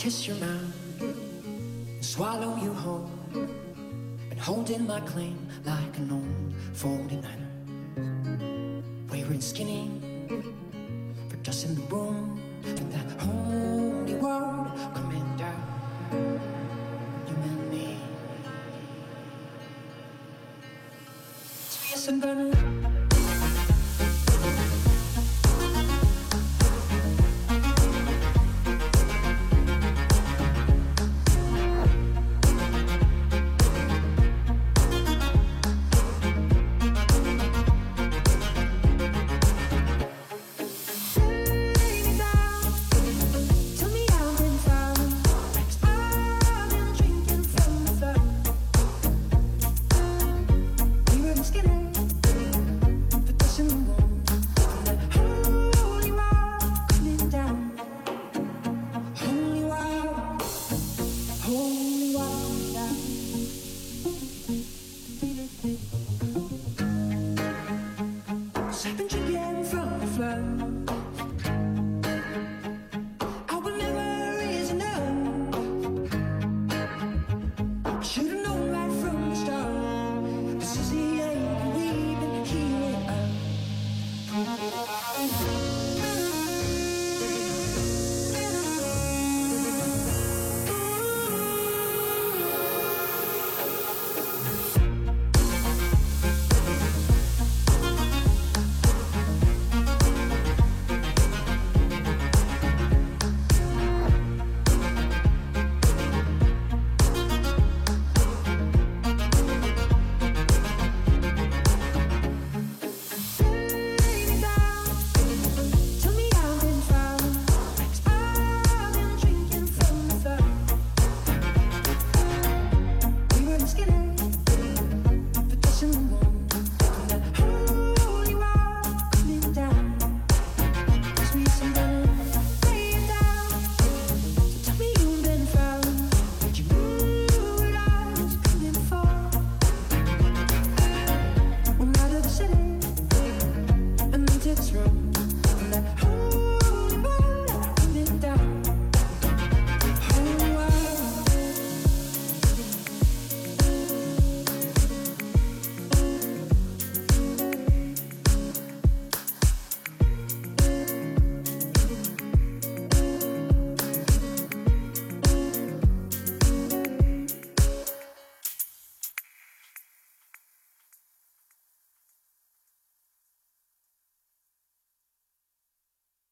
kiss your mouth and swallow you whole. Been holding my claim like an old 49er, wearing skinny for dust in the room. With that holy word coming down, you and me. So yes, I'm gonna. I've been drinking from the flood. I will never raise enough. I should've known right from the start. This is the end, we've been healing up.